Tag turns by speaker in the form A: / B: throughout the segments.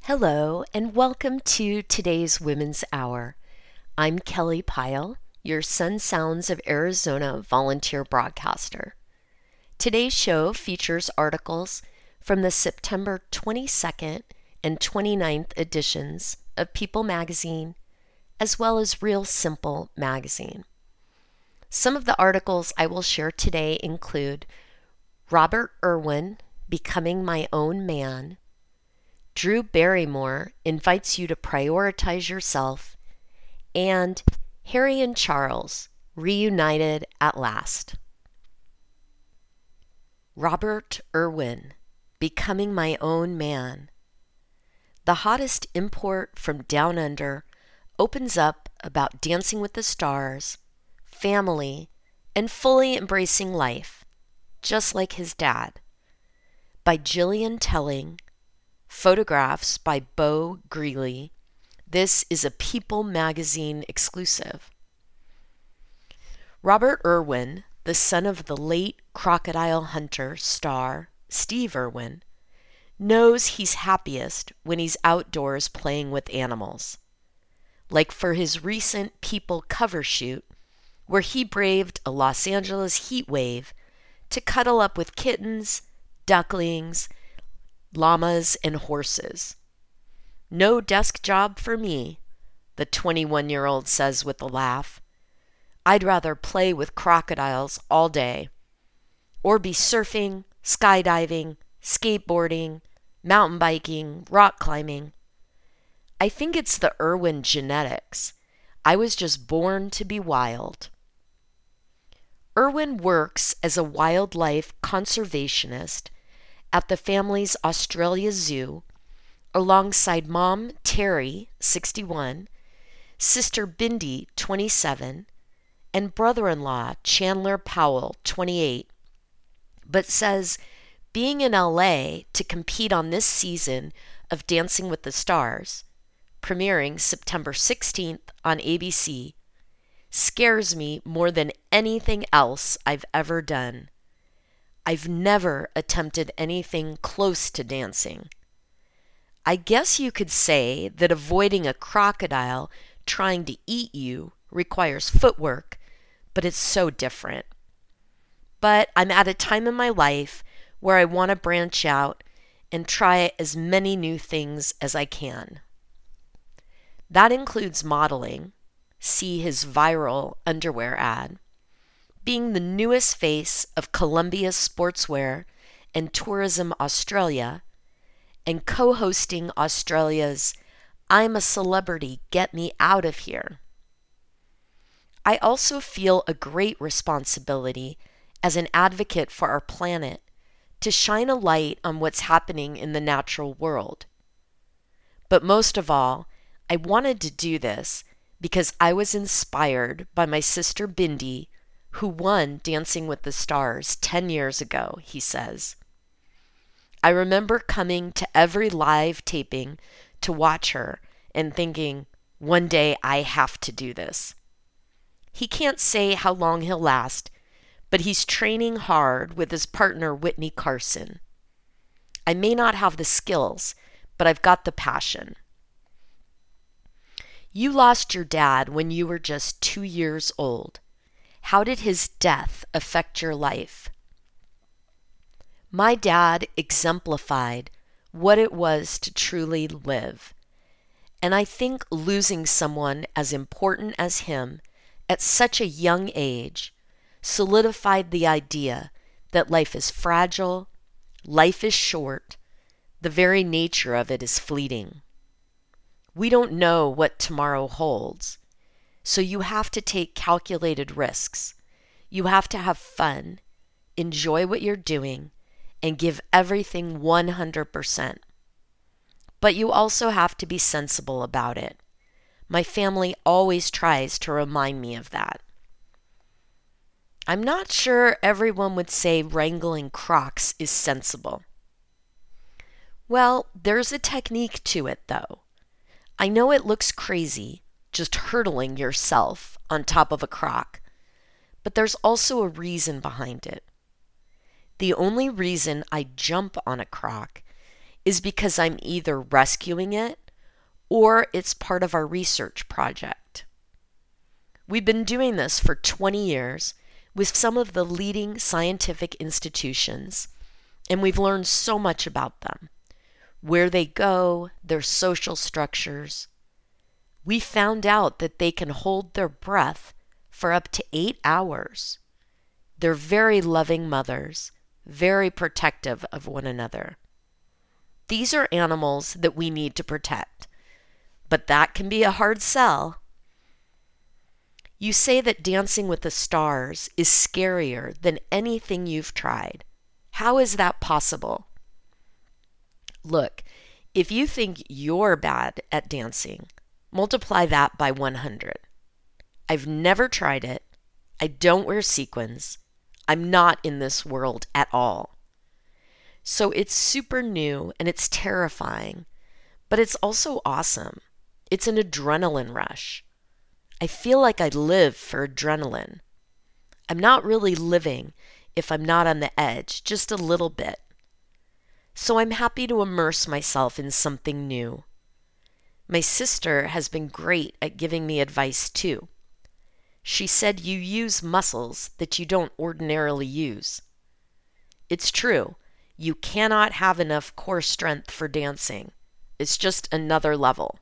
A: Hello, and welcome to today's Women's Hour. I'm Kelly Pyle, your Sun Sounds of Arizona volunteer broadcaster. Today's show features articles from the September 22nd and 29th editions of People magazine, as well as Real Simple magazine. Some of the articles I will share today include Robert Irwin, Becoming My Own Man, Drew Barrymore invites you to prioritize yourself, and Harry and Charles reunited at last. Robert Irwin, Becoming My Own Man. The hottest import from down under opens up about dancing with the stars, family, and fully embracing life, just like his dad. By Gillian Telling. Photographs by Bo Greeley. This is a People magazine exclusive. Robert Irwin, the son of the late crocodile hunter star Steve Irwin, knows he's happiest when he's outdoors playing with animals. Like for his recent People cover shoot, where he braved a Los Angeles heat wave to cuddle up with kittens, ducklings, llamas, and horses. No desk job for me, the 21-year-old says with a laugh. I'd rather play with crocodiles all day, or be surfing, skydiving, skateboarding, mountain biking, rock climbing. I think it's the Irwin genetics. I was just born to be wild. Irwin works as a wildlife conservationist at the family's Australia Zoo, alongside Mom Terry, 61, sister Bindi, 27, and brother-in-law Chandler Powell, 28, but says being in LA to compete on this season of Dancing with the Stars, premiering September 16th on ABC, scares me more than anything else I've ever done. I've never attempted anything close to dancing. I guess you could say that avoiding a crocodile trying to eat you requires footwork, but it's so different. But I'm at a time in my life where I want to branch out and try as many new things as I can. That includes modeling, see his viral underwear ad, being the newest face of Columbia Sportswear and Tourism Australia, and co-hosting Australia's I'm a Celebrity, Get Me Out of Here. I also feel a great responsibility as an advocate for our planet to shine a light on what's happening in the natural world. But most of all, I wanted to do this because I was inspired by my sister Bindi, who won Dancing with the Stars 10 years ago, he says. I remember coming to every live taping to watch her and thinking, one day I have to do this. He can't say how long he'll last, but he's training hard with his partner Whitney Carson. I may not have the skills, but I've got the passion. You lost your dad when you were just 2 years old. How did his death affect your life? My dad exemplified what it was to truly live. And I think losing someone as important as him at such a young age solidified the idea that life is fragile, life is short, the very nature of it is fleeting. We don't know what tomorrow holds. So you have to take calculated risks. You have to have fun, enjoy what you're doing, and give everything 100%. But you also have to be sensible about it. My family always tries to remind me of that. I'm not sure everyone would say wrangling crocs is sensible. Well, there's a technique to it, though. I know it looks crazy, just hurdling yourself on top of a croc, but there's also a reason behind it. The only reason I jump on a croc is because I'm either rescuing it or it's part of our research project. We've been doing this for 20 years with some of the leading scientific institutions, and we've learned so much about them, where they go, their social structures. We found out that they can hold their breath for up to 8 hours. They're very loving mothers, very protective of one another. These are animals that we need to protect, but that can be a hard sell. You say that Dancing with the Stars is scarier than anything you've tried. How is that possible? Look, if you think you're bad at dancing, multiply that by 100. I've never tried it. I don't wear sequins. I'm not in this world at all. So it's super new and it's terrifying, but it's also awesome. It's an adrenaline rush. I feel like I live for adrenaline. I'm not really living if I'm not on the edge, just a little bit. So I'm happy to immerse myself in something new. My sister has been great at giving me advice too. She said you use muscles that you don't ordinarily use. It's true. You cannot have enough core strength for dancing. It's just another level.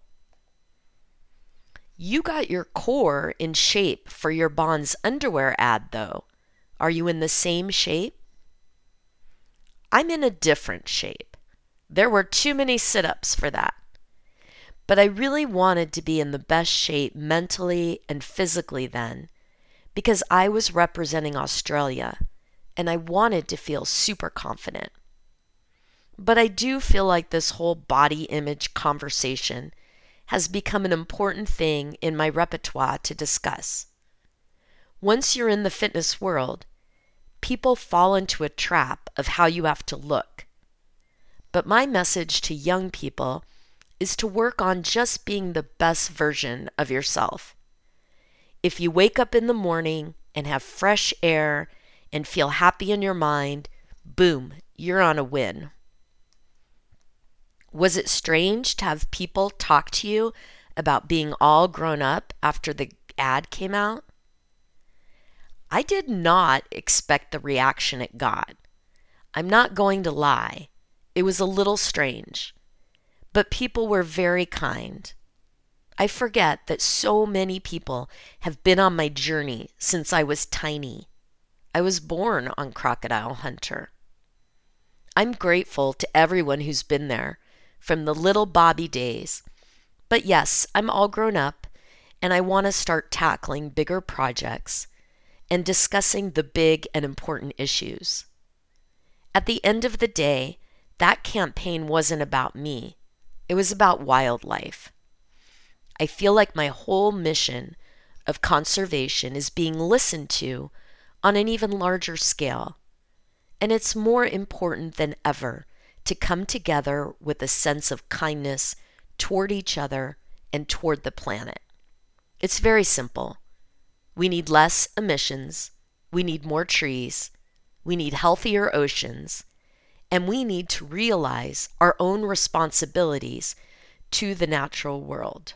A: You got your core in shape for your Bonds underwear ad, though. Are you in the same shape? I'm in a different shape. There were too many sit-ups for that. But I really wanted to be in the best shape mentally and physically then, because I was representing Australia, and I wanted to feel super confident. But I do feel like this whole body image conversation has become an important thing in my repertoire to discuss. Once you're in the fitness world, people fall into a trap of how you have to look. But my message to young people is to work on just being the best version of yourself. If you wake up in the morning and have fresh air and feel happy in your mind, boom, you're on a win. Was it strange to have people talk to you about being all grown up after the ad came out? I did not expect the reaction it got. I'm not going to lie. It was a little strange. But people were very kind. I forget that so many people have been on my journey since I was tiny. I was born on Crocodile Hunter. I'm grateful to everyone who's been there, from the little Bobby days. But yes, I'm all grown up, and I want to start tackling bigger projects and discussing the big and important issues. At the end of the day, that campaign wasn't about me. It was about wildlife. I feel like my whole mission of conservation is being listened to on an even larger scale. And it's more important than ever to come together with a sense of kindness toward each other and toward the planet. It's very simple. We need less emissions. We need more trees. We need healthier oceans. And we need to realize our own responsibilities to the natural world.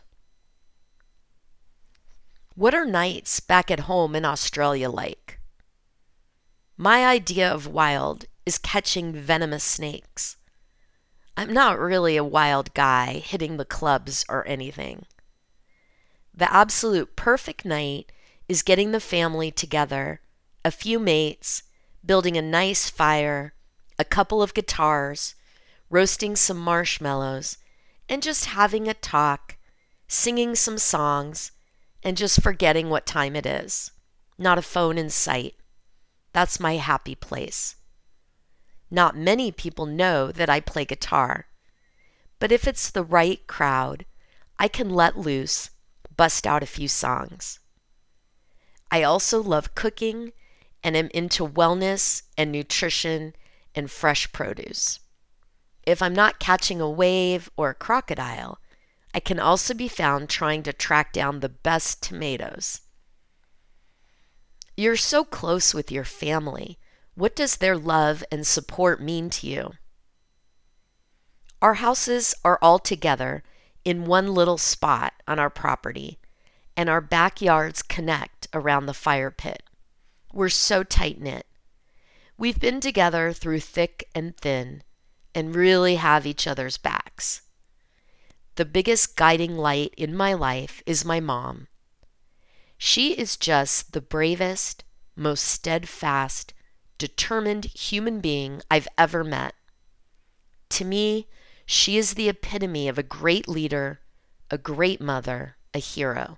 A: What are nights back at home in Australia like? My idea of wild is catching venomous snakes. I'm not really a wild guy hitting the clubs or anything. The absolute perfect night is getting the family together, a few mates, building a nice fire, a couple of guitars, roasting some marshmallows, and just having a talk, singing some songs, and just forgetting what time it is. Not a phone in sight. That's my happy place. Not many people know that I play guitar, but if it's the right crowd, I can let loose, bust out a few songs. I also love cooking and am into wellness and nutrition and fresh produce. If I'm not catching a wave or a crocodile, I can also be found trying to track down the best tomatoes. You're so close with your family. What does their love and support mean to you? Our houses are all together in one little spot on our property, and our backyards connect around the fire pit. We're so tight-knit. We've been together through thick and thin and really have each other's backs. The biggest guiding light in my life is my mom. She is just the bravest, most steadfast, determined human being I've ever met. To me, she is the epitome of a great leader, a great mother, a hero.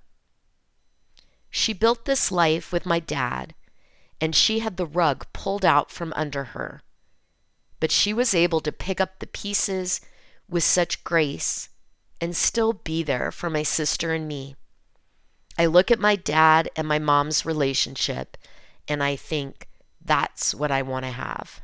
A: She built this life with my dad, and she had the rug pulled out from under her. But she was able to pick up the pieces with such grace and still be there for my sister and me. I look at my dad and my mom's relationship, and I think that's what I want to have.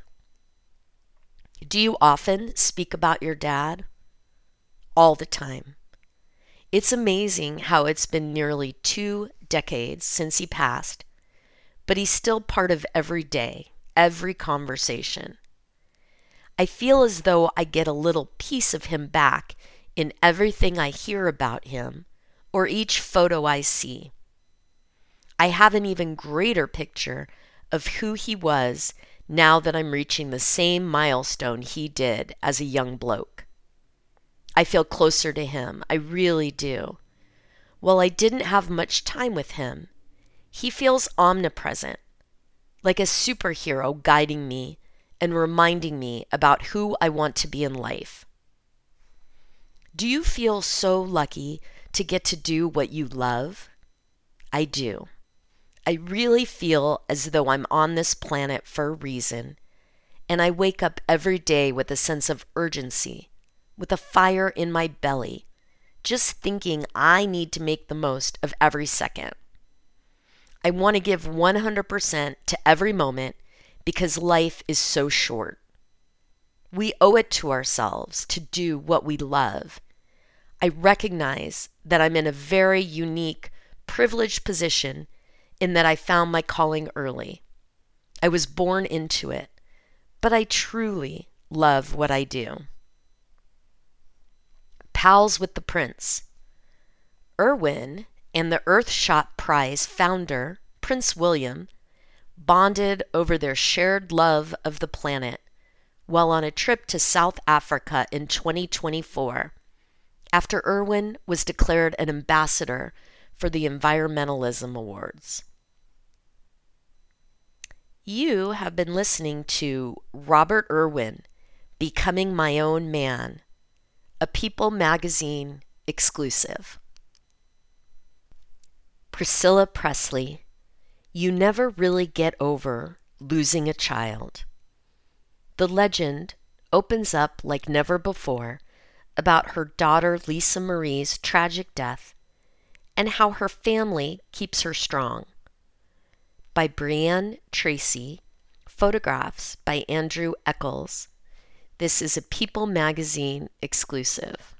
A: Do you often speak about your dad? All the time. It's amazing how it's been nearly 2 decades since he passed, but he's still part of every day, every conversation. I feel as though I get a little piece of him back in everything I hear about him or each photo I see. I have an even greater picture of who he was now that I'm reaching the same milestone he did as a young bloke. I feel closer to him, I really do. While I didn't have much time with him, he feels omnipresent, like a superhero guiding me and reminding me about who I want to be in life. Do you feel so lucky to get to do what you love? I do. I really feel as though I'm on this planet for a reason, and I wake up every day with a sense of urgency, with a fire in my belly, just thinking I need to make the most of every second. I want to give 100% to every moment because life is so short. We owe it to ourselves to do what we love. I recognize that I'm in a very unique, privileged position in that I found my calling early. I was born into it, but I truly love what I do. Pals with the Prince. Irwin and the Earthshot Prize founder, Prince William, bonded over their shared love of the planet while on a trip to South Africa in 2024, after Irwin was declared an ambassador for the Environmentalism Awards. You have been listening to Robert Irwin, Becoming My Own Man, a People magazine exclusive. Priscilla Presley, you never really get over losing a child. The legend opens up like never before about her daughter Lisa Marie's tragic death and how her family keeps her strong. By Brianne Tracy, photographs by Andrew Eccles. This is a People magazine exclusive.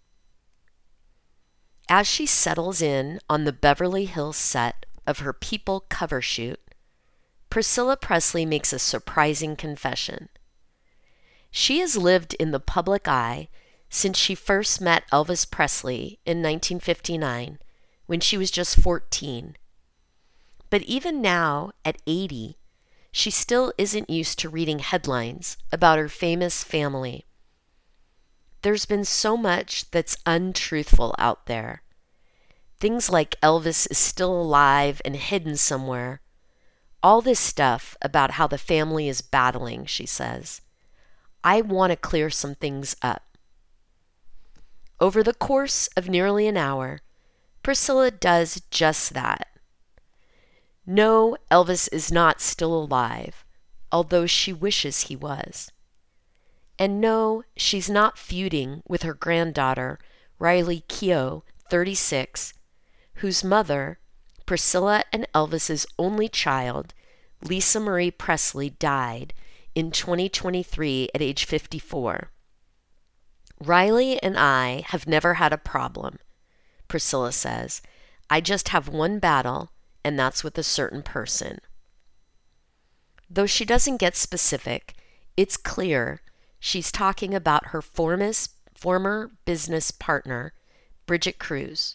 A: As she settles in on the Beverly Hills set of her People cover shoot, Priscilla Presley makes a surprising confession. She has lived in the public eye since she first met Elvis Presley in 1959 when she was just 14. But even now, at 80, she still isn't used to reading headlines about her famous family. There's been so much that's untruthful out there. Things like Elvis is still alive and hidden somewhere. All this stuff about how the family is battling, she says. I want to clear some things up. Over the course of nearly an hour, Priscilla does just that. No, Elvis is not still alive, although she wishes he was. And no, she's not feuding with her granddaughter, Riley Keough, 36, whose mother, Priscilla and Elvis's only child, Lisa Marie Presley, died in 2023 at age 54. Riley and I have never had a problem, Priscilla says. I just have one battle, and that's with a certain person. Though she doesn't get specific, it's clear She's talking about her former business partner, Bridget Cruz.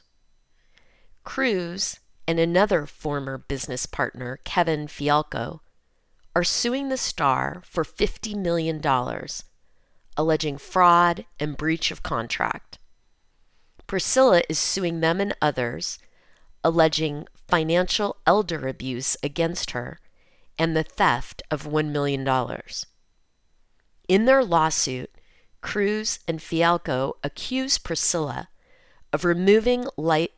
A: Cruz and another former business partner, Kevin Fialco, are suing the star for $50 million, alleging fraud and breach of contract. Priscilla is suing them and others, alleging financial elder abuse against her and the theft of $1 million. In their lawsuit, Cruz and Fialco accuse Priscilla of removing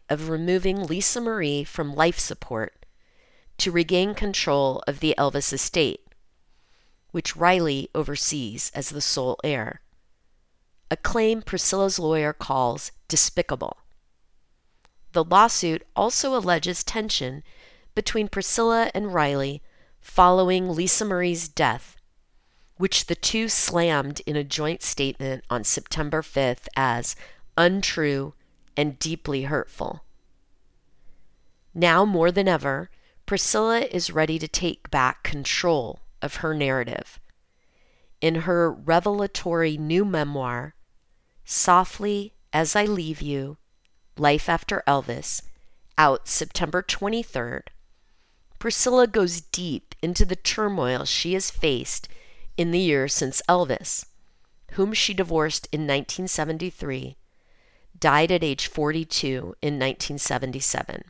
A: Lisa Marie from life support to regain control of the Elvis estate, which Riley oversees as the sole heir, a claim Priscilla's lawyer calls despicable. The lawsuit also alleges tension between Priscilla and Riley following Lisa Marie's death, which the two slammed in a joint statement on September 5th as untrue and deeply hurtful. Now more than ever, Priscilla is ready to take back control of her narrative. In her revelatory new memoir, Softly as I Leave You, Life After Elvis, out September 23rd, Priscilla goes deep into the turmoil she has faced in the years since Elvis, whom she divorced in 1973, died at age 42 in 1977.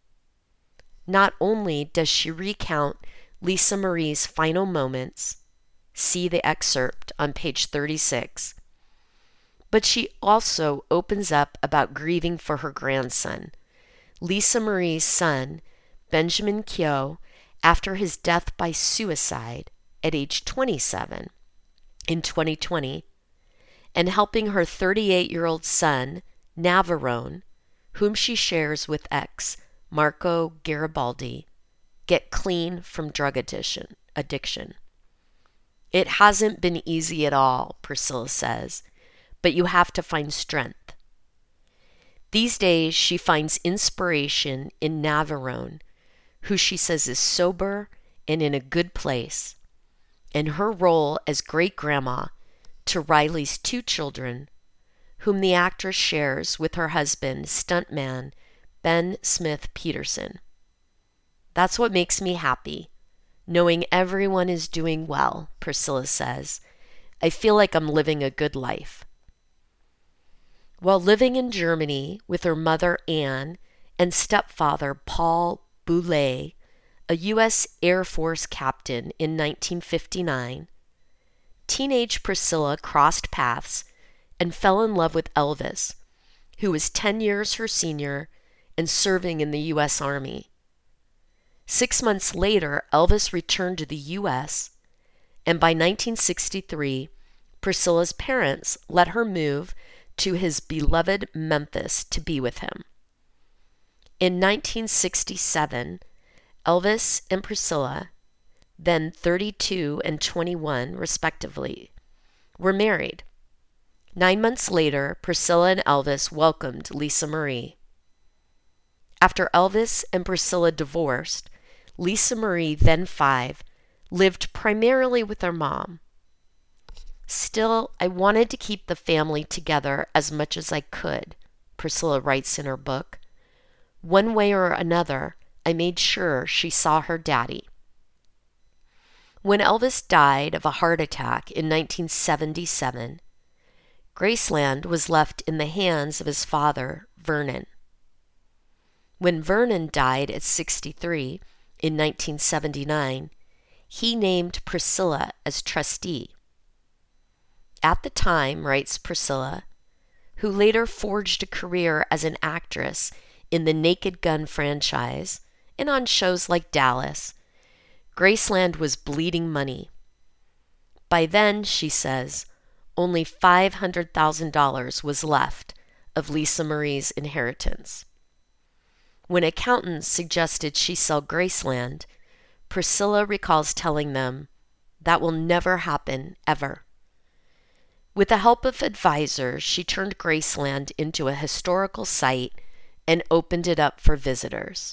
A: Not only does she recount Lisa Marie's final moments, see the excerpt on page 36, but she also opens up about grieving for her grandson, Lisa Marie's son, Benjamin Keough, after his death by suicide at age 27 in 2020, and helping her 38-year-old son, Navarone, whom she shares with ex Marco Garibaldi, get clean from drug addiction. It hasn't been easy at all, Priscilla says, but you have to find strength. These days, she finds inspiration in Navarone, who she says is sober and in a good place, and her role as great-grandma to Riley's two children, whom the actress shares with her husband, stuntman Ben Smith Peterson. That's what makes me happy, knowing everyone is doing well, Priscilla says. I feel like I'm living a good life. While living in Germany with her mother Anne and stepfather Paul Boulay, a U.S. Air Force captain in 1959, teenage Priscilla crossed paths and fell in love with Elvis, who was 10 years her senior and serving in the U.S. Army. 6 months later, Elvis returned to the U.S., and by 1963, Priscilla's parents let her move to his beloved Memphis to be with him. In 1967, Elvis and Priscilla, then 32 and 21 respectively, were married. 9 months later, Priscilla and Elvis welcomed Lisa Marie. After Elvis and Priscilla divorced, Lisa Marie, then 5, lived primarily with her mom. Still, I wanted to keep the family together as much as I could, Priscilla writes in her book. One way or another, I made sure she saw her daddy. When Elvis died of a heart attack in 1977, Graceland was left in the hands of his father, Vernon. When Vernon died at 63 in 1979, he named Priscilla as trustee. At the time, writes Priscilla, who later forged a career as an actress in the Naked Gun franchise and on shows like Dallas, Graceland was bleeding money. By then, she says, only $500,000 was left of Lisa Marie's inheritance. When accountants suggested she sell Graceland, Priscilla recalls telling them, "That will never happen, ever." With the help of advisors, she turned Graceland into a historical site and opened it up for visitors.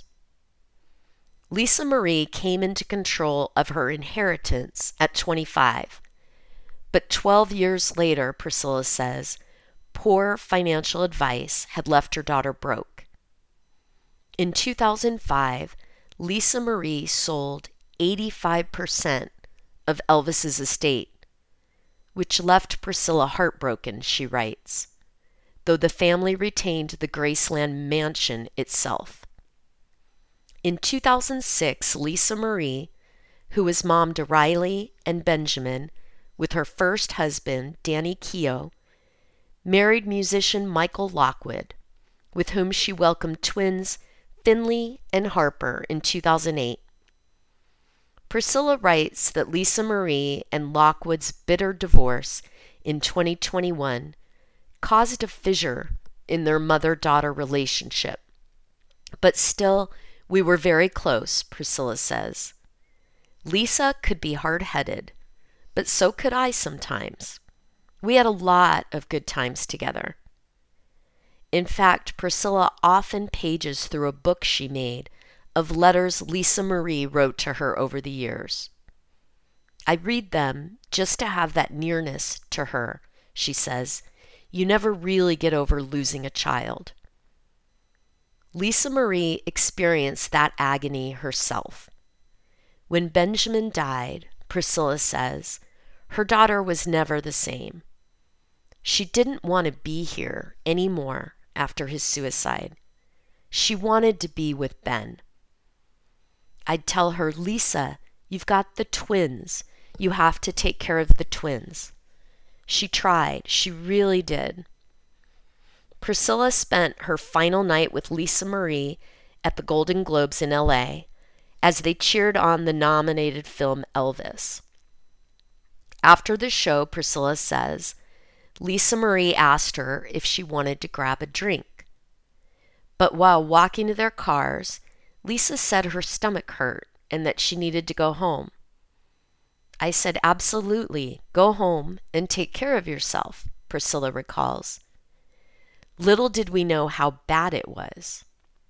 A: Lisa Marie came into control of her inheritance at 25, But 12 years later, Priscilla says, poor financial advice had left her daughter broke. In 2005, Lisa Marie sold 85% of Elvis's estate, which left Priscilla heartbroken, she writes, though the family retained the Graceland mansion itself. In 2006, Lisa Marie, who was mom to Riley and Benjamin, with her first husband, Danny Keough, married musician Michael Lockwood, with whom she welcomed twins Finley and Harper in 2008. Priscilla writes that Lisa Marie and Lockwood's bitter divorce in 2021 caused a fissure in their mother-daughter relationship. But still, we were very close, Priscilla says. Lisa could be hard-headed, but so could I sometimes. We had a lot of good times together. In fact, Priscilla often pages through a book she made of letters Lisa Marie wrote to her over the years. I read them just to have that nearness to her, she says. You never really get over losing a child. Lisa Marie experienced that agony herself. When Benjamin died, Priscilla says, her daughter was never the same. She didn't want to be here anymore after his suicide. She wanted to be with Ben. I'd tell her, Lisa, you've got the twins. You have to take care of the twins. She tried. She really did. Priscilla spent her final night with Lisa Marie at the Golden Globes in LA as they cheered on the nominated film Elvis. After the show, Priscilla says, Lisa Marie asked her if she wanted to grab a drink. But while walking to their cars, Lisa said her stomach hurt and that she needed to go home. I said, absolutely, go home and take care of yourself, Priscilla recalls. Little did we know how bad it was.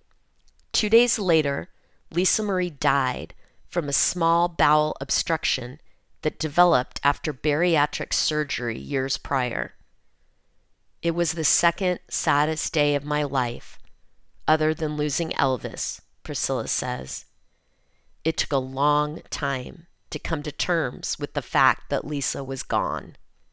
A: 2 days later, Lisa Marie died from a small bowel obstruction that developed after bariatric surgery years prior. It was the second saddest day of my life, other than losing Elvis, Priscilla says. It took a long time to come to terms with the fact that Lisa was gone.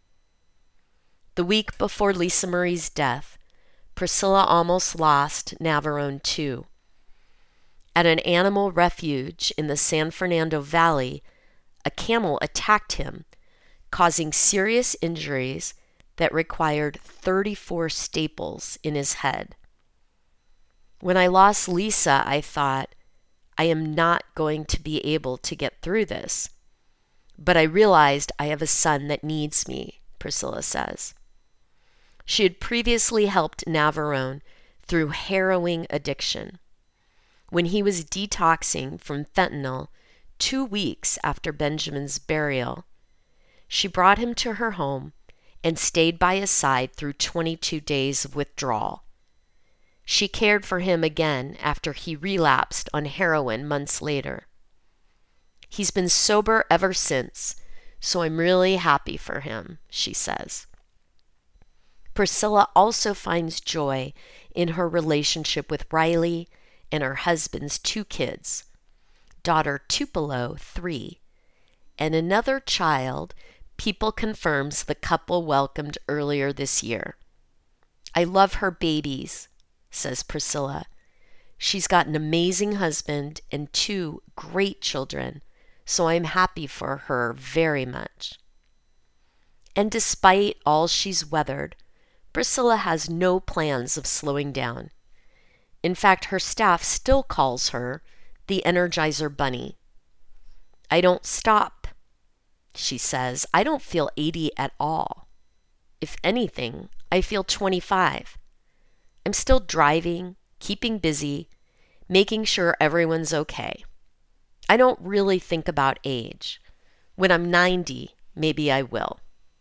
A: The week before Lisa Marie's death, Priscilla almost lost Navarone too. At an animal refuge in the San Fernando Valley, a camel attacked him, causing serious injuries that required 34 staples in his head. When I lost Lisa, I thought, I am not going to be able to get through this. But I realized I have a son that needs me, Priscilla says. She had previously helped Navarone through harrowing addiction. When he was detoxing from fentanyl 2 weeks after Benjamin's burial, she brought him to her home and stayed by his side through 22 days of withdrawal. She cared for him again after he relapsed on heroin months later. He's been sober ever since, so I'm really happy for him, she says. Priscilla also finds joy in her relationship with Riley and her husband's 2 kids, daughter Tupelo, 3, and another child People confirms the couple welcomed earlier this year. I love her babies, says Priscilla. She's got an amazing husband and 2 great children, so I'm happy for her very much. And despite all she's weathered, Priscilla has no plans of slowing down. In fact, her staff still calls her the Energizer Bunny. I don't stop, she says. I don't feel 80 at all. If anything, I feel 25. I'm still driving, keeping busy, making sure everyone's okay. I don't really think about age. When I'm 90, maybe I will.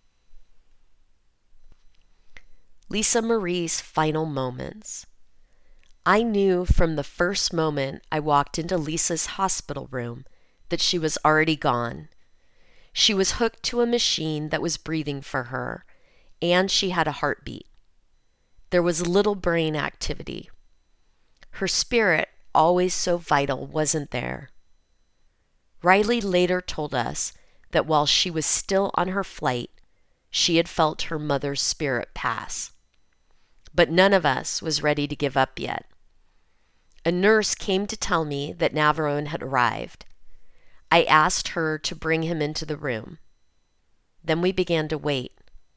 A: Lisa Marie's final moments. I knew from the first moment I walked into Lisa's hospital room that she was already gone. She was hooked to a machine that was breathing for her, and she had a heartbeat. There was little brain activity. Her spirit, always so vital, wasn't there. Riley later told us that while she was still on her flight, she had felt her mother's spirit pass. But none of us was ready to give up yet. A nurse came to tell me that Navarone had arrived. I asked her to bring him into the room. Then we began to wait.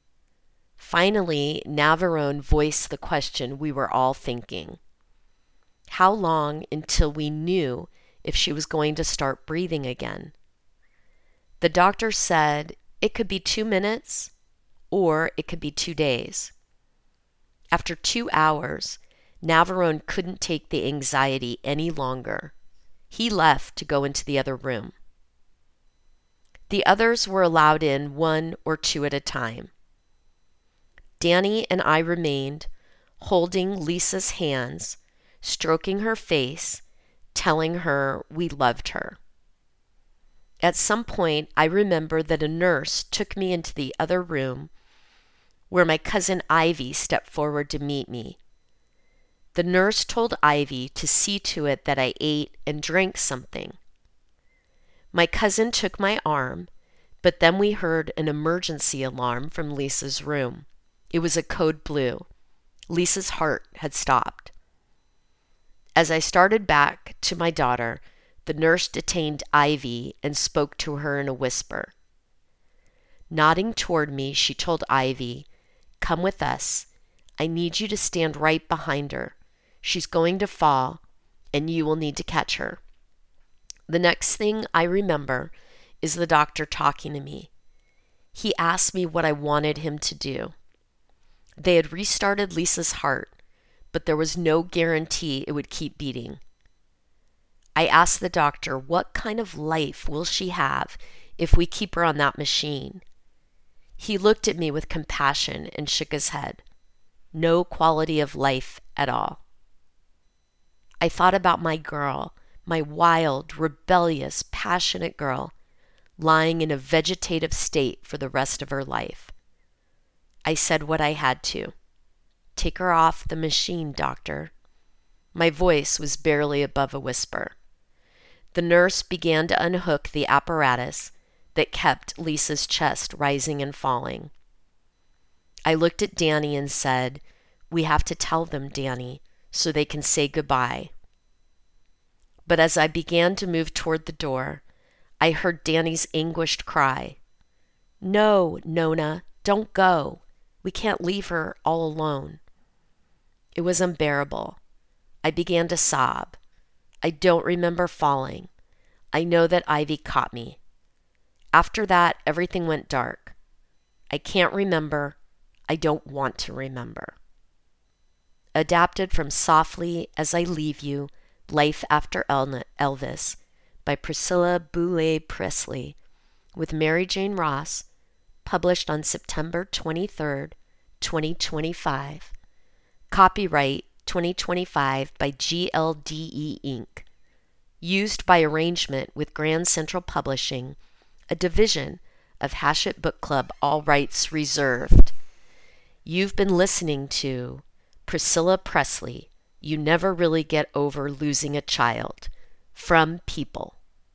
A: Finally, Navarone voiced the question we were all thinking. How long until we knew if she was going to start breathing again? The doctor said it could be 2 minutes or it could be 2 days. After 2 hours, Navarone couldn't take the anxiety any longer. He left to go into the other room. The others were allowed in 1 or 2 at a time. Danny and I remained, holding Lisa's hands, stroking her face, telling her we loved her. At some point, I remember that a nurse took me into the other room where my cousin Ivy stepped forward to meet me. The nurse told Ivy to see to it that I ate and drank something. My cousin took my arm, but then we heard an emergency alarm from Lisa's room. It was a code blue. Lisa's heart had stopped. As I started back to my daughter, the nurse detained Ivy and spoke to her in a whisper. Nodding toward me, she told Ivy, "Come with us. I need you to stand right behind her. She's going to fall, and you will need to catch her." The next thing I remember is the doctor talking to me. He asked me what I wanted him to do. They had restarted Lisa's heart, but there was no guarantee it would keep beating. I asked the doctor, what kind of life will she have if we keep her on that machine? He looked at me with compassion and shook his head. No quality of life at all. I thought about my girl, my wild, rebellious, passionate girl, lying in a vegetative state for the rest of her life. I said what I had to. "Take her off the machine, doctor." My voice was barely above a whisper. The nurse began to unhook the apparatus that kept Lisa's chest rising and falling. I looked at Danny and said, "We have to tell them, Danny, so they can say goodbye." But as I began to move toward the door, I heard Danny's anguished cry. "No, Nona, don't go. We can't leave her all alone." It was unbearable. I began to sob. I don't remember falling. I know that Ivy caught me. After that, everything went dark. I can't remember. I don't want to remember. Adapted from Softly as I Leave You, Life After Elvis by Priscilla Boulay Presley, with Mary Jane Ross, published on September 23rd, 2025. Copyright 2025 by GLDE Inc. Used by arrangement with Grand Central Publishing, a division of Hachette Book Club, all rights reserved. You've been listening to Priscilla Presley, You Never Really Get Over Losing a Child, from People.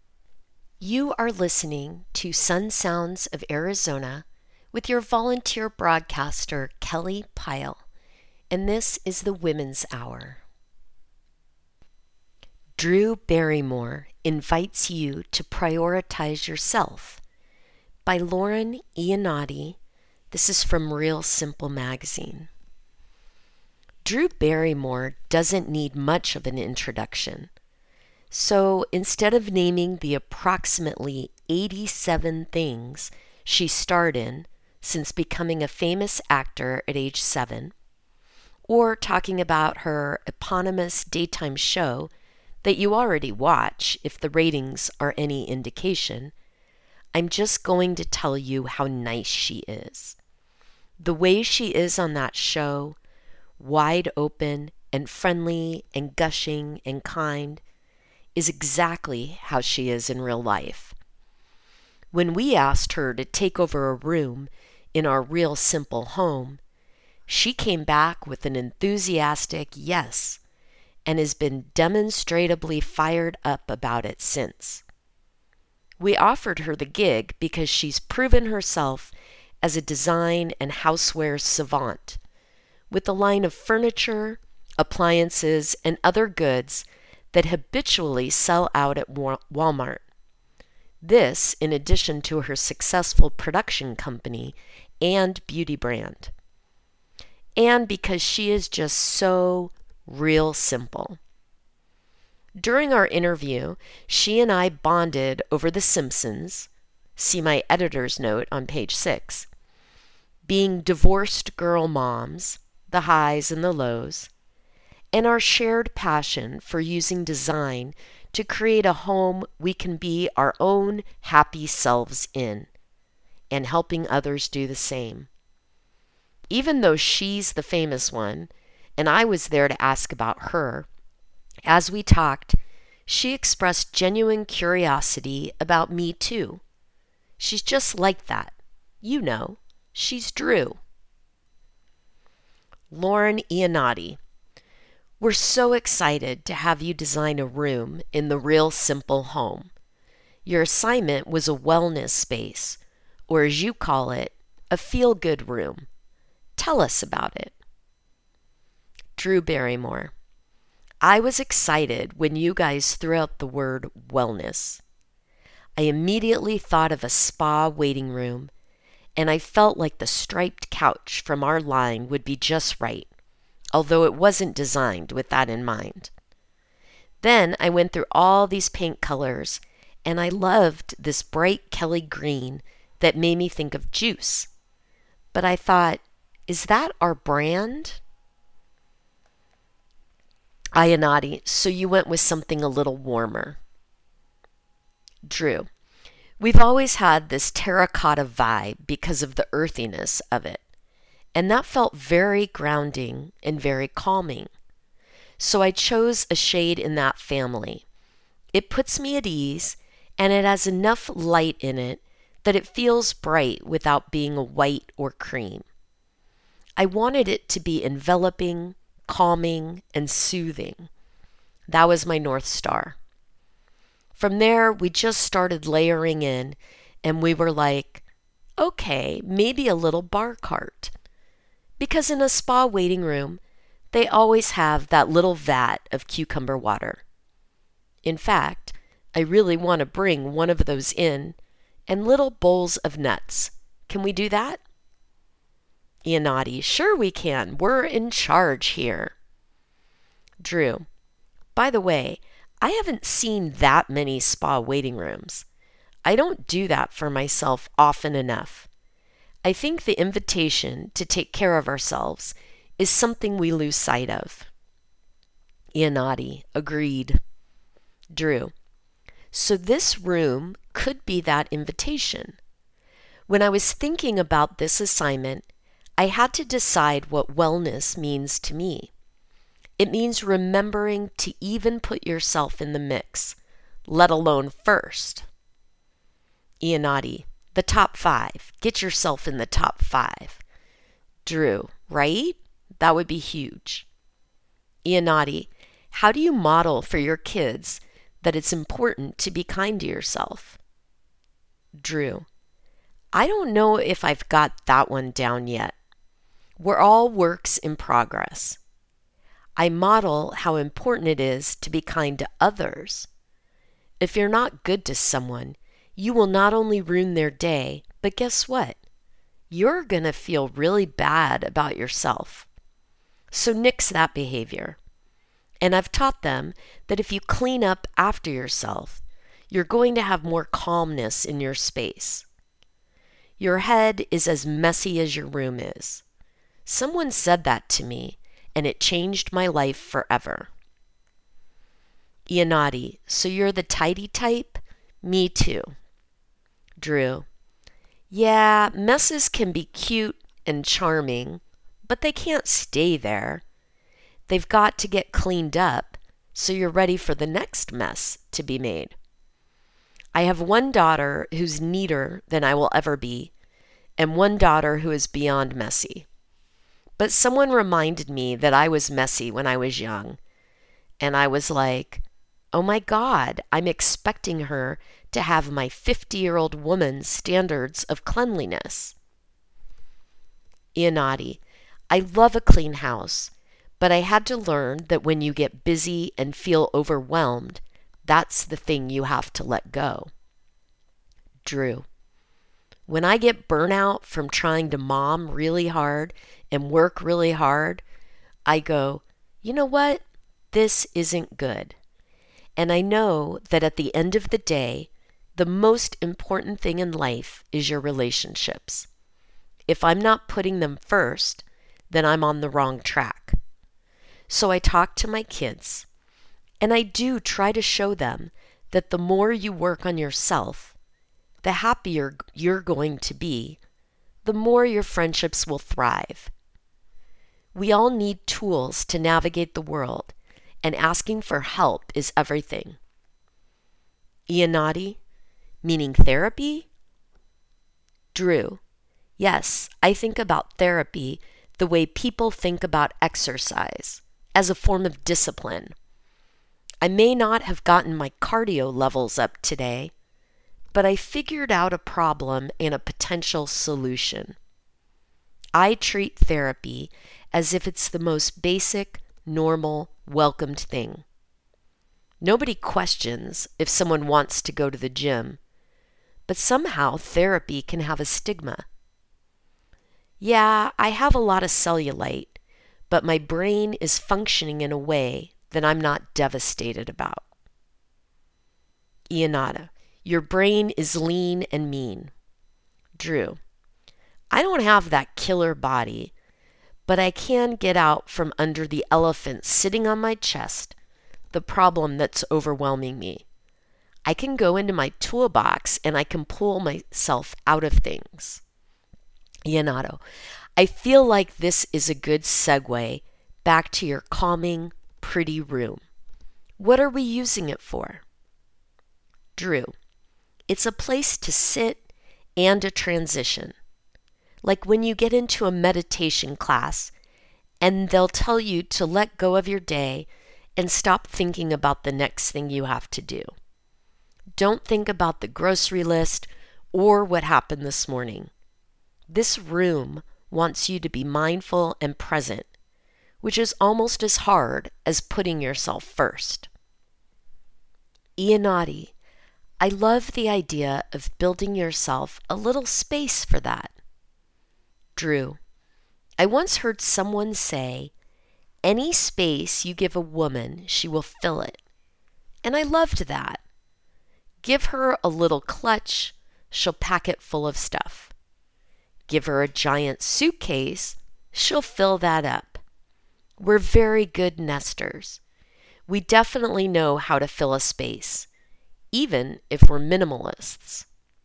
A: You are listening to Sun Sounds of Arizona with your volunteer broadcaster, Kelly Pyle, and this is the Women's Hour. Drew Barrymore Invites You to Prioritize Yourself by Lauren Iannotti. This is from Real Simple Magazine. Drew Barrymore doesn't need much of an introduction. So instead of naming the approximately 87 things she starred in since becoming a famous actor at age 7, or talking about her eponymous daytime show that you already watch if the ratings are any indication, I'm just going to tell you how nice she is. The way she is on that show, wide open and friendly and gushing and kind, is exactly how she is in real life. When we asked her to take over a room in our Real Simple home, she came back with an enthusiastic yes and has been demonstrably fired up about it since. We offered her the gig because she's proven herself as a design and houseware savant, with a line of furniture, appliances, and other goods that habitually sell out at Walmart. This in addition to her successful production company and beauty brand. And because she is just so real simple. During our interview, she and I bonded over The Simpsons, see my editor's note on page 6, being divorced girl moms, the highs and the lows, and our shared passion for using design to create a home we can be our own happy selves in, and helping others do the same. Even though she's the famous one, and I was there to ask about her, as we talked, she expressed genuine curiosity about me too. She's just like that. You know, she's Drew. Lauren Iannotti. We're so excited to have you design a room in the Real Simple home. Your assignment was a wellness space, or as you call it, a feel-good room. Tell us about it. Drew Barrymore. I was excited when you guys threw out the word wellness. I immediately thought of a spa waiting room, and I felt like the striped couch from our line would be just right, although it wasn't designed with that in mind. Then I went through all these paint colors, and I loved this bright Kelly green that made me think of juice. But I thought, is that our brand? Iannotti, so you went with something a little warmer. Drew, we've always had this terracotta vibe because of the earthiness of it. And that felt very grounding and very calming. So I chose a shade in that family. It puts me at ease, and it has enough light in it that it feels bright without being a white or cream. I wanted it to be enveloping, calming, and soothing. That was my North Star. From there, we just started layering in, and we were like, okay, maybe a little bar cart. Because in a spa waiting room, they always have that little vat of cucumber water. In fact, I really want to bring one of those in, and little bowls of nuts. Can we do that? Iannotti, sure we can. We're in charge here. Drew, by the way, I haven't seen that many spa waiting rooms. I don't do that for myself often enough. I think the invitation to take care of ourselves is something we lose sight of. Iannotti, agreed. Drew, so this room could be that invitation. When I was thinking about this assignment, I had to decide what wellness means to me. It means remembering to even put yourself in the mix, let alone first. Iannotti, the top 5. Get yourself in the top 5. Drew, right? That would be huge. Iannotti, how do you model for your kids that it's important to be kind to yourself? Drew, I don't know if I've got that one down yet. We're all works in progress. I model how important it is to be kind to others. If you're not good to someone, you will not only ruin their day, but guess what? You're going to feel really bad about yourself. So nix that behavior. And I've taught them that if you clean up after yourself, you're going to have more calmness in your space. Your head is as messy as your room is. Someone said that to me, and it changed my life forever. Iannotti, so you're the tidy type? Me too. Drew, yeah, messes can be cute and charming, but they can't stay there. They've got to get cleaned up so you're ready for the next mess to be made. I have one daughter who's neater than I will ever be, and one daughter who is beyond messy. But someone reminded me that I was messy when I was young, and I was like, oh my God, I'm expecting her to have my 50-year-old woman's standards of cleanliness. Ianati, I love a clean house, but I had to learn that when you get busy and feel overwhelmed, that's the thing you have to let go. Drew, when I get burnout from trying to mom really hard and work really hard, I go, you know what? This isn't good. And I know that at the end of the day, the most important thing in life is your relationships. If I'm not putting them first, then I'm on the wrong track. So I talk to my kids, and I do try to show them that the more you work on yourself, the happier you're going to be, the more your friendships will thrive. We all need tools to navigate the world, and asking for help is everything. Ianati, meaning therapy? Drew, yes, I think about therapy the way people think about exercise, as a form of discipline. I may not have gotten my cardio levels up today, but I figured out a problem and a potential solution. I treat therapy as if it's the most basic, normal, welcomed thing. Nobody questions if someone wants to go to the gym, but somehow therapy can have a stigma. Yeah, I have a lot of cellulite, but my brain is functioning in a way that I'm not devastated about. Ianata, your brain is lean and mean. Drew, I don't have that killer body, but I can get out from under the elephant sitting on my chest, the problem that's overwhelming me. I can go into my toolbox and I can pull myself out of things. Ianato, I feel like this is a good segue back to your calming, pretty room. What are we using it for? Drew, it's a place to sit and a transition. Like when you get into a meditation class and they'll tell you to let go of your day and stop thinking about the next thing you have to do. Don't think about the grocery list or what happened this morning. This room wants you to be mindful and present, which is almost as hard as putting yourself first. Ianati, I love the idea of building yourself a little space for that. Drew, I once heard someone say, any space you give a woman, she will fill it. And I loved that. Give her a little clutch, she'll pack it full of stuff. Give her a giant suitcase, she'll fill that up. We're very good nesters. We definitely know how to fill a space, even if we're minimalists.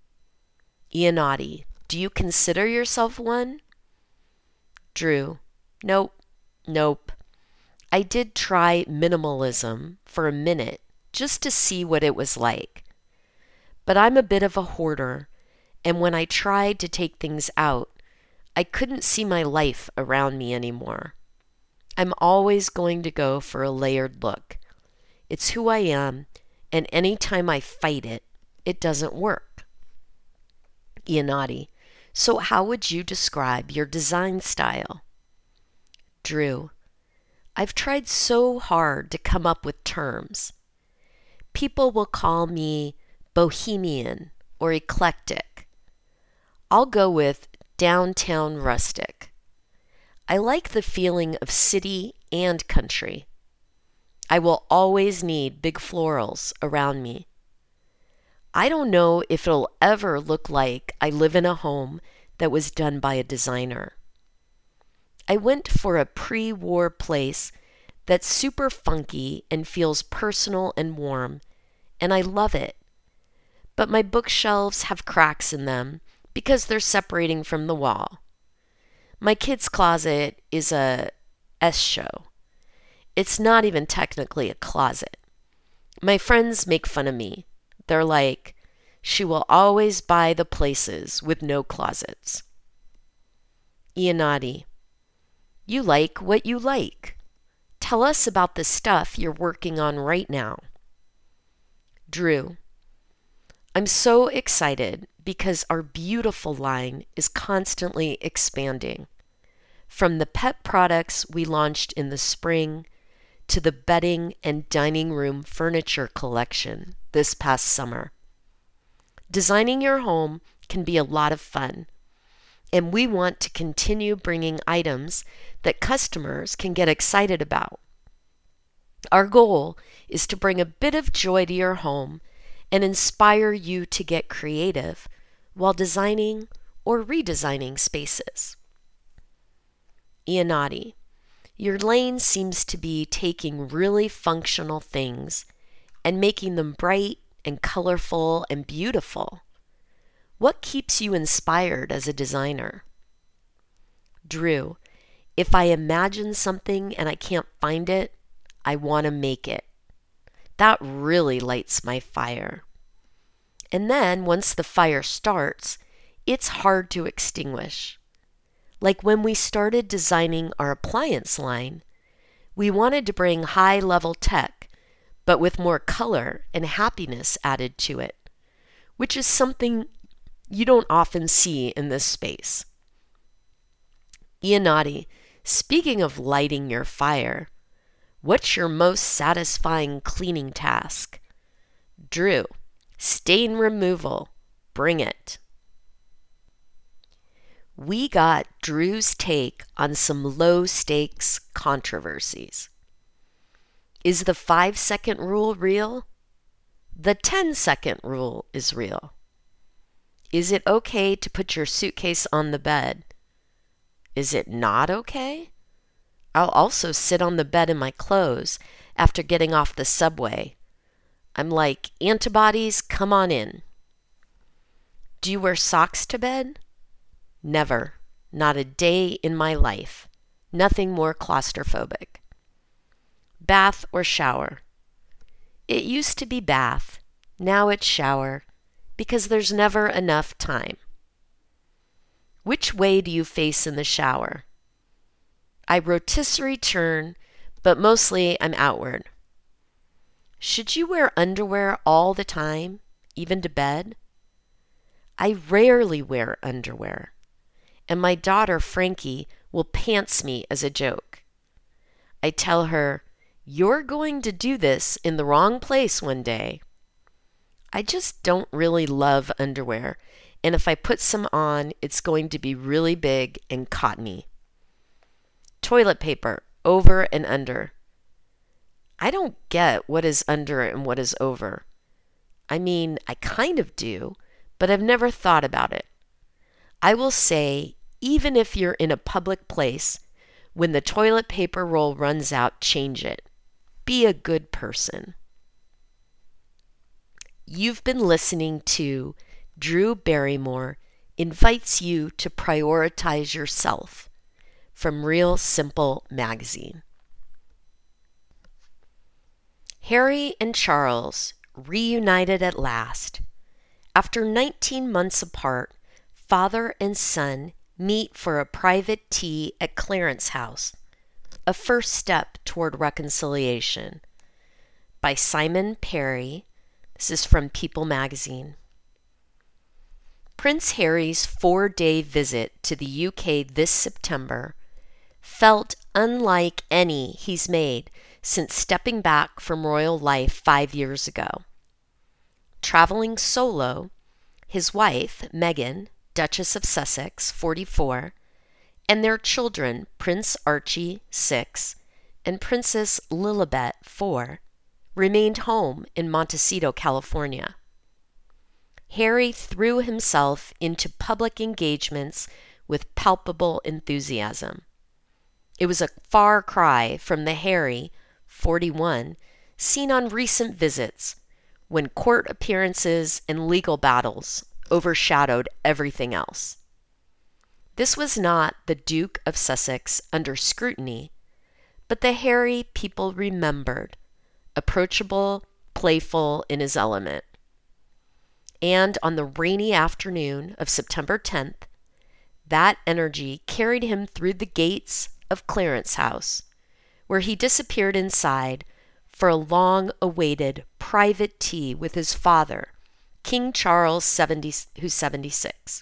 A: Ianati, do you consider yourself one? Drew, nope. I did try minimalism for a minute just to see what it was like. But I'm a bit of a hoarder, and when I tried to take things out, I couldn't see my life around me anymore. I'm always going to go for a layered look. It's who I am, and any time I fight it, it doesn't work. Ianati, so how would you describe your design style? Drew, I've tried so hard to come up with terms. People will call me bohemian or eclectic. I'll go with downtown rustic. I like the feeling of city and country. I will always need big florals around me. I don't know if it'll ever look like I live in a home that was done by a designer. I went for a pre-war place that's super funky and feels personal and warm, and I love it. But my bookshelves have cracks in them because they're separating from the wall. My kid's closet is a S show. It's not even technically a closet. My friends make fun of me. They're like, She will always buy the places with no closets. Ianati, you like what you like. Tell us about the stuff you're working on right now. Drew, I'm so excited because our beautiful line is constantly expanding. From the pet products we launched in the spring to the bedding and dining room furniture collection this past summer. Designing your home can be a lot of fun, and we want to continue bringing items that customers can get excited about. Our goal is to bring a bit of joy to your home and inspire you to get creative while designing or redesigning spaces. Ianati, your lane seems to be taking really functional things and making them bright and colorful and beautiful. What keeps you inspired as a designer? Drew, if I imagine something and I can't find it, I want to make it. That really lights my fire. And then once the fire starts, it's hard to extinguish. Like when we started designing our appliance line, we wanted to bring high-level tech, but with more color and happiness added to it, which is something you don't often see in this space. Ianati, speaking of lighting your fire, what's your most satisfying cleaning task? Drew, stain removal. Bring it. We got Drew's take on some low-stakes controversies. Is the 5-second rule real? The 10-second rule is real. Is it okay to put your suitcase on the bed? Is it not okay? I'll also sit on the bed in my clothes after getting off the subway. I'm like, antibodies, come on in. Do you wear socks to bed? Never. Not a day in my life. Nothing more claustrophobic. Bath or shower? It used to be bath. Now it's shower, because there's never enough time. Which way do you face in the shower? I rotisserie turn, but mostly I'm outward. Should you wear underwear all the time, even to bed? I rarely wear underwear, and my daughter Frankie will pants me as a joke. I tell her, you're going to do this in the wrong place one day. I just don't really love underwear, and if I put some on, it's going to be really big and cottony. Toilet paper, over and under. I don't get what is under and what is over. I mean, I kind of do, but I've never thought about it. I will say, even if you're in a public place, when the toilet paper roll runs out, change it. Be a good person. You've been listening to Drew Barrymore Invites You to Prioritize Yourself from Real Simple Magazine. Harry and Charles reunited at last. After 19 months apart, father and son meet for a private tea at Clarence House, a first step toward reconciliation. By Simon Perry. This is from People magazine. Prince Harry's 4-day visit to the UK this September felt unlike any he's made since stepping back from royal life 5 years ago. Traveling solo, his wife, Meghan, Duchess of Sussex, 44, and their children, Prince Archie, 6, and Princess Lilibet, 4, remained home in Montecito, California. Harry threw himself into public engagements with palpable enthusiasm. It was a far cry from the Harry, 41, seen on recent visits, when court appearances and legal battles overshadowed everything else. This was not the Duke of Sussex under scrutiny, but the Harry people remembered, approachable, playful in his element. And on the rainy afternoon of September 10th, that energy carried him through the gates of Clarence House, where he disappeared inside for a long-awaited private tea with his father, King Charles, who's 76.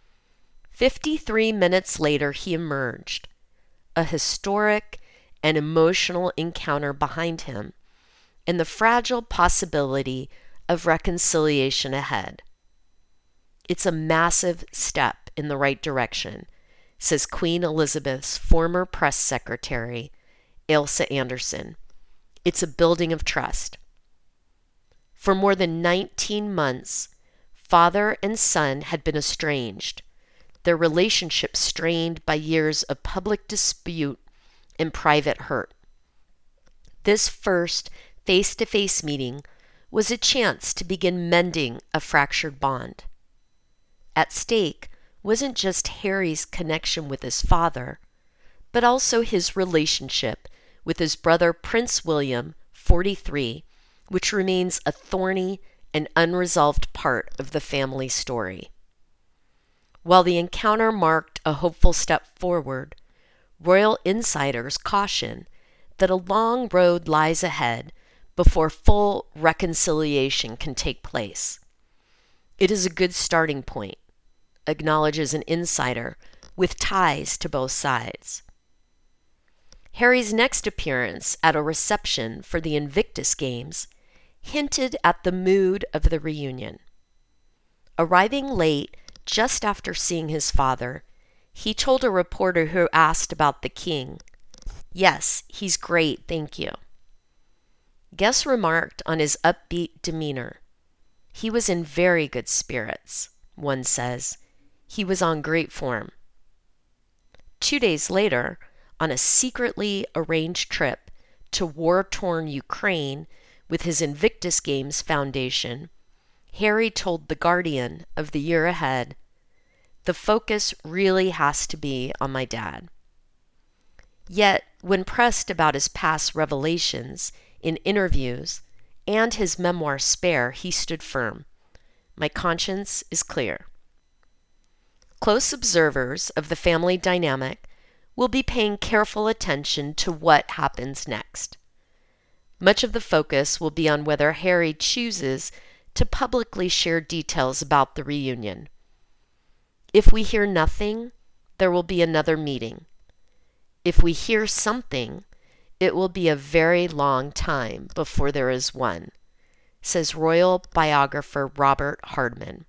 A: 53 minutes later, he emerged, a historic and emotional encounter behind him, and the fragile possibility of reconciliation ahead. It's a massive step in the right direction, says Queen Elizabeth's former press secretary, Ailsa Anderson. It's a building of trust. For more than 19 months, father and son had been estranged, their relationship strained by years of public dispute and private hurt. This first face-to-face meeting was a chance to begin mending a fractured bond. At stake wasn't just Harry's connection with his father, but also his relationship with his brother Prince William, 43, which remains a thorny and unresolved part of the family story. While the encounter marked a hopeful step forward, royal insiders caution that a long road lies ahead before full reconciliation can take place. It is a good starting point, acknowledges an insider with ties to both sides. Harry's next appearance at a reception for the Invictus Games hinted at the mood of the reunion. Arriving late, just after seeing his father, he told a reporter who asked about the king, "Yes, he's great, thank you." Guests remarked on his upbeat demeanor. He was in very good spirits, one says. He was on great form. 2 days later, on a secretly arranged trip to war-torn Ukraine with his Invictus Games Foundation, Harry told The Guardian of the year ahead, "The focus really has to be on my dad." Yet, when pressed about his past revelations in interviews and his memoir Spare, he stood firm. "My conscience is clear." Close observers of the family dynamic will be paying careful attention to what happens next. Much of the focus will be on whether Harry chooses to publicly share details about the reunion. If we hear nothing, there will be another meeting. If we hear something, it will be a very long time before there is one, says royal biographer Robert Hardman.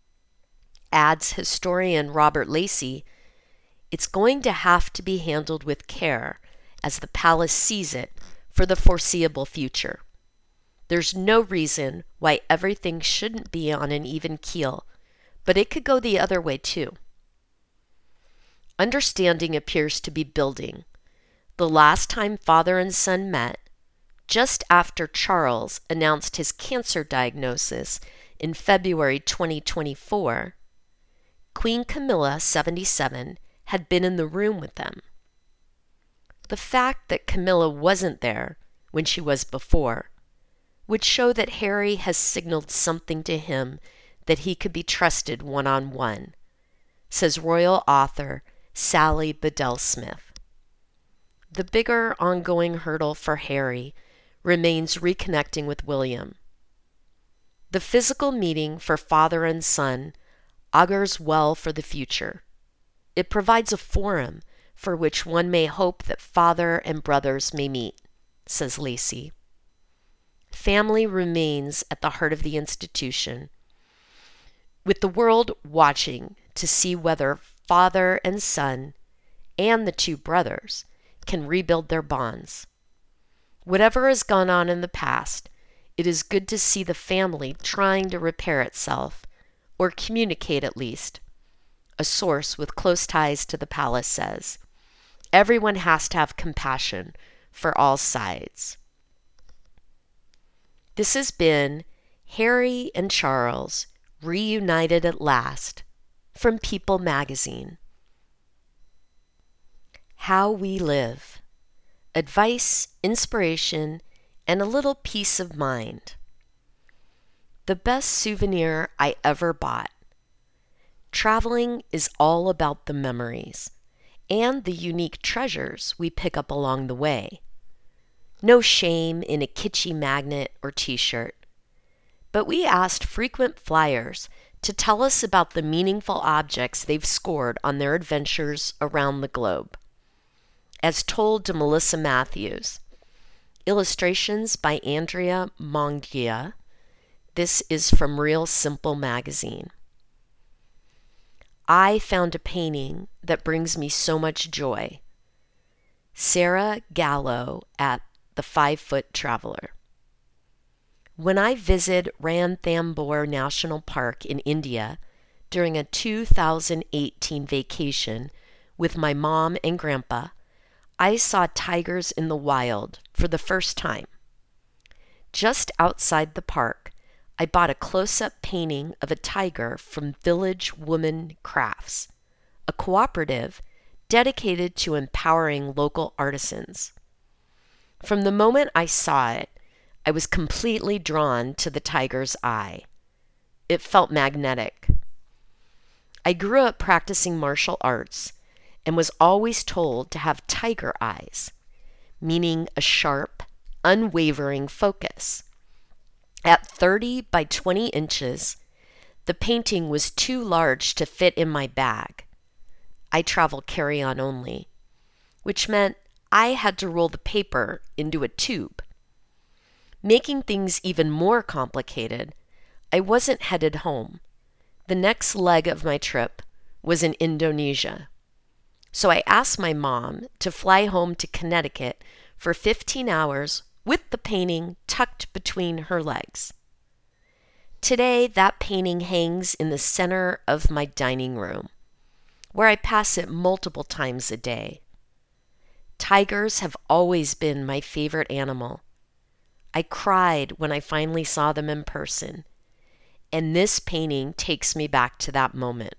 A: Adds historian Robert Lacey, "It's going to have to be handled with care as the palace sees it for the foreseeable future. There's no reason why everything shouldn't be on an even keel, but it could go the other way too." Understanding appears to be building. The last time father and son met, just after Charles announced his cancer diagnosis in February 2024, Queen Camilla, 77, had been in the room with them. The fact that Camilla wasn't there when she was before would show that Harry has signaled something to him that he could be trusted one-on-one, says royal author Sally Bedell Smith. The bigger ongoing hurdle for Harry remains reconnecting with William. The physical meeting for father and son augurs well for the future. It provides a forum for which one may hope that father and brothers may meet, says Lacey. Family remains at the heart of the institution, with the world watching to see whether father and son and the two brothers can rebuild their bonds. Whatever has gone on in the past, it is good to see the family trying to repair itself, or communicate at least. A source with close ties to the palace says, "Everyone has to have compassion for all sides." This has been Harry and Charles Reunited at Last from People magazine. How we live. Advice, inspiration, and a little peace of mind. The best souvenir I ever bought. Traveling is all about the memories and the unique treasures we pick up along the way. No shame in a kitschy magnet or t-shirt. But we asked frequent flyers to tell us about the meaningful objects they've scored on their adventures around the globe. As told to Melissa Matthews, illustrations by Andrea Mongia. This is from Real Simple magazine. I found a painting that brings me so much joy. Sarah Gallo at the 5 Foot Traveler. When I visited Ranthambore National Park in India during a 2018 vacation with my mom and grandpa, I saw tigers in the wild for the first time. Just outside the park, I bought a close-up painting of a tiger from Village Woman Crafts, a cooperative dedicated to empowering local artisans. From the moment I saw it, I was completely drawn to the tiger's eye. It felt magnetic. I grew up practicing martial arts and was always told to have tiger eyes, meaning a sharp, unwavering focus. At 30 by 20 inches, the painting was too large to fit in my bag. I travel carry-on only, which meant I had to roll the paper into a tube. Making things even more complicated, I wasn't headed home. The next leg of my trip was in Indonesia. So I asked my mom to fly home to Connecticut for 15 hours with the painting tucked between her legs. Today, that painting hangs in the center of my dining room, where I pass it multiple times a day. Tigers have always been my favorite animal. I cried when I finally saw them in person, and this painting takes me back to that moment.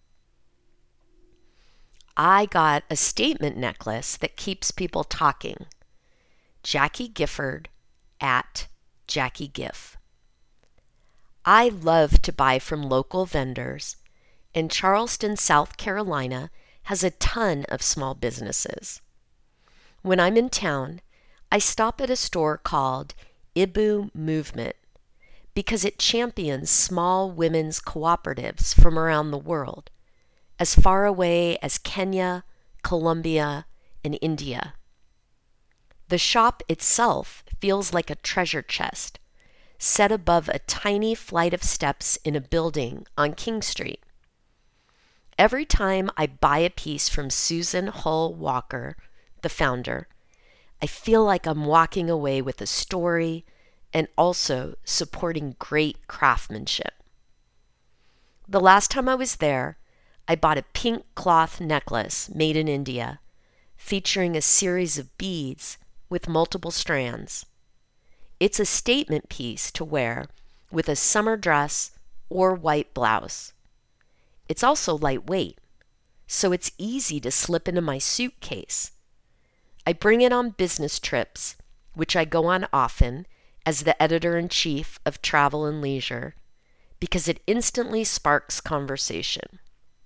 A: I got a statement necklace that keeps people talking. Jackie Gifford at Jackie Giff. I love to buy from local vendors, and Charleston, South Carolina has a ton of small businesses. When I'm in town, I stop at a store called Ibu Movement because it champions small women's cooperatives from around the world, as far away as Kenya, Colombia, and India. The shop itself feels like a treasure chest, set above a tiny flight of steps in a building on King Street. Every time I buy a piece from Susan Hull Walker, the founder, I feel like I'm walking away with a story and also supporting great craftsmanship. The last time I was there, I bought a pink cloth necklace made in India, featuring a series of beads with multiple strands. It's a statement piece to wear with a summer dress or white blouse. It's also lightweight, so it's easy to slip into my suitcase. I bring it on business trips, which I go on often as the editor-in-chief of Travel and Leisure, because it instantly sparks conversation.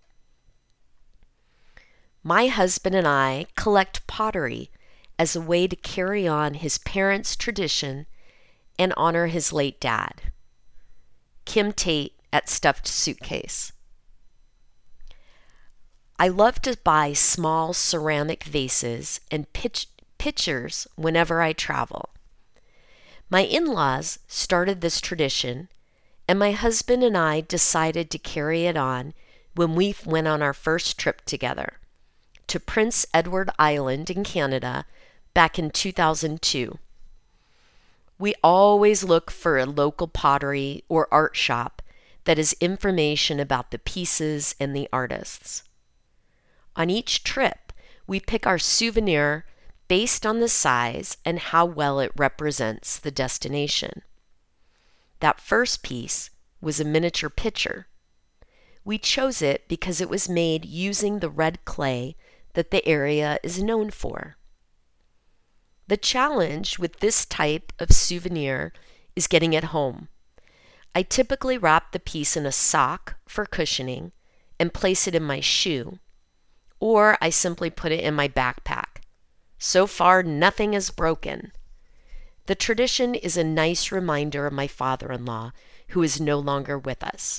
A: My husband and I collect pottery as a way to carry on his parents' tradition and honor his late dad. Kim Tate at Stuffed Suitcase. I love to buy small ceramic vases and pitchers whenever I travel. My in-laws started this tradition, and my husband and I decided to carry it on when we went on our first trip together to Prince Edward Island in Canada back in 2002. We always look for a local pottery or art shop that has information about the pieces and the artists. On each trip, we pick our souvenir based on the size and how well it represents the destination. That first piece was a miniature pitcher. We chose it because it was made using the red clay that the area is known for. The challenge with this type of souvenir is getting it home. I typically wrap the piece in a sock for cushioning and place it in my shoe, or I simply put it in my backpack. So far, nothing is broken. The tradition is a nice reminder of my father-in-law, who is no longer with us.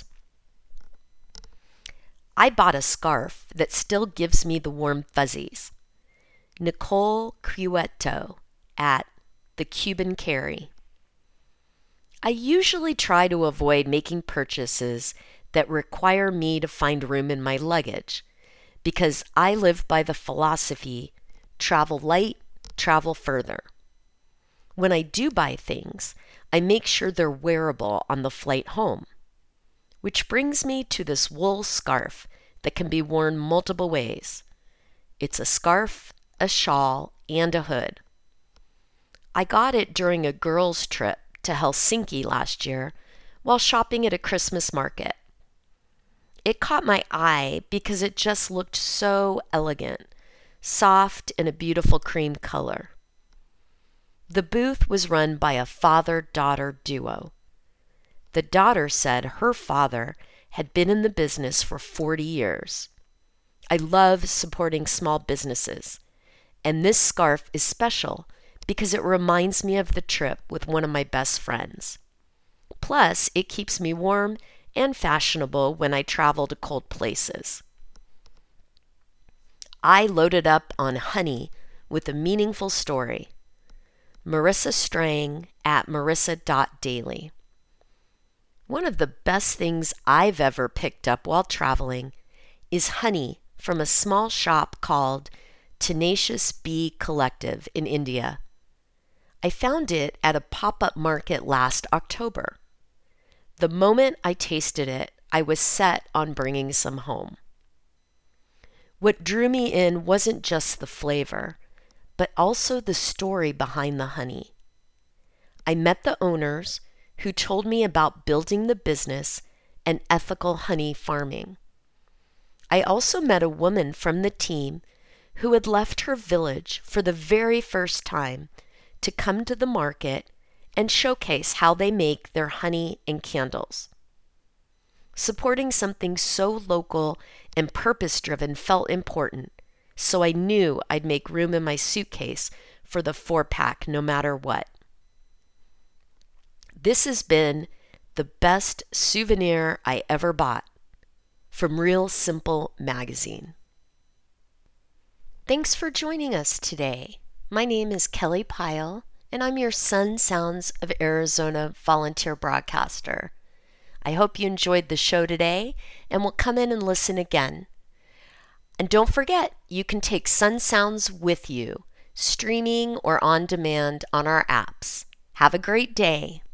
A: I bought a scarf that still gives me the warm fuzzies. Nicole Cruetto at The Cuban Carry. I usually try to avoid making purchases that require me to find room in my luggage because I live by the philosophy, travel light, travel further. When I do buy things, I make sure they're wearable on the flight home. Which brings me to this wool scarf that can be worn multiple ways. It's a scarf, a shawl, and a hood. I got it during a girls' trip to Helsinki last year while shopping at a Christmas market. It caught my eye because it just looked so elegant, soft and a beautiful cream color. The booth was run by a father-daughter duo. The daughter said her father had been in the business for 40 years. I love supporting small businesses, and this scarf is special because it reminds me of the trip with one of my best friends. Plus, it keeps me warm and fashionable when I travel to cold places. I loaded up on honey with a meaningful story. Marissa Strang at marissa.daily. One of the best things I've ever picked up while traveling is honey from a small shop called Tenacious Bee Collective in India. I found it at a pop-up market last October. The moment I tasted it, I was set on bringing some home. What drew me in wasn't just the flavor, but also the story behind the honey. I met the owners who told me about building the business and ethical honey farming. I also met a woman from the team who had left her village for the very first time to come to the market and showcase how they make their honey and candles. Supporting something so local and purpose-driven felt important, so I knew I'd make room in my suitcase for the 4-pack no matter what. This has been the best souvenir I ever bought from Real Simple Magazine. Thanks for joining us today. My name is Kelly Pyle, and I'm your Sun Sounds of Arizona volunteer broadcaster. I hope you enjoyed the show today and will come in and listen again. And don't forget, you can take Sun Sounds with you, streaming or on demand on our apps. Have a great day.